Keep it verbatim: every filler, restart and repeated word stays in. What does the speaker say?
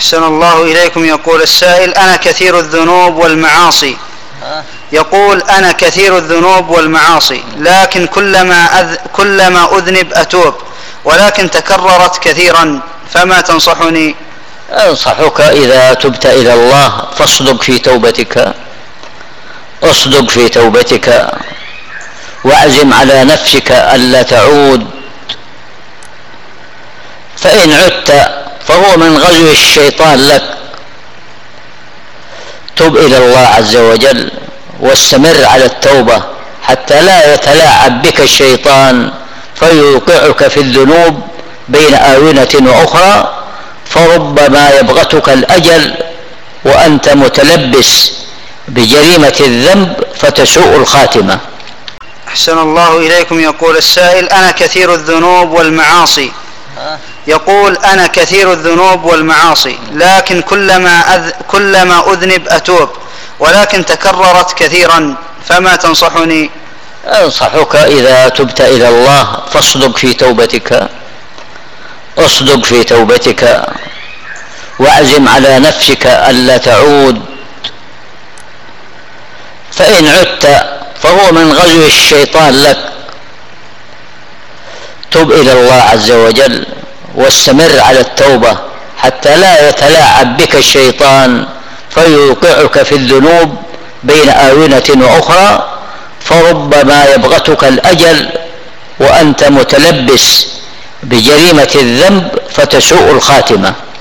أحسن الله إليكم. يقول السائل: أنا كثير الذنوب والمعاصي يقول أنا كثير الذنوب والمعاصي لكن كلما أذ... كلما أذنب أتوب، ولكن تكررت كثيرا، فما تنصحني؟ أنصحك إذا تبت إلى الله فاصدق في توبتك، اصدق في توبتك واعزم على نفسك ألا تعود، فإن عدت فهو من غزو الشيطان لك. تب إلى الله عز وجل واستمر على التوبة حتى لا يتلاعب بك الشيطان فيوقعك في الذنوب بين آونة وأخرى، فربما يبغتك الأجل وأنت متلبس بجريمة الذنب فتسوء الخاتمة. أحسن الله إليكم. يقول السائل: أنا كثير الذنوب والمعاصي يقول أنا كثير الذنوب والمعاصي لكن كلما أذ... كلما أذنب أتوب، ولكن تكررت كثيرا، فما تنصحني؟ أنصحك إذا تبت إلى الله فاصدق في توبتك، اصدق في توبتك واعزم على نفسك ألا تعود، فإن عدت فهو من غزو الشيطان لك. تب إلى الله عز وجل واستمر على التوبة حتى لا يتلاعب بك الشيطان فيوقعك في الذنوب بين آونة وأخرى، فربما يبغتك الأجل وأنت متلبس بجريمة الذنب فتسوء الخاتمة.